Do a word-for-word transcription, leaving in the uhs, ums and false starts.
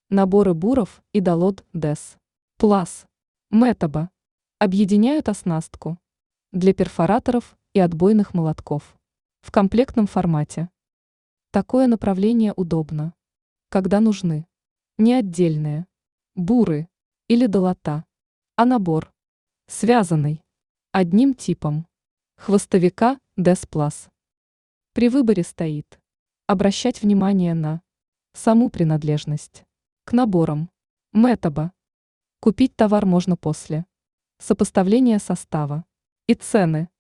Наборы буров и долот ДЭС. Плас. Метаба. Объединяют оснастку для перфораторов и отбойных молотков в комплектном формате. Такое направление удобно, когда нужны не отдельные буры или долота, а набор, связанный одним типом хвостовика ДЭС Плас. При выборе стоит обращать внимание на саму принадлежность к наборам Метаба. Купить товар можно после сопоставления состава и цены.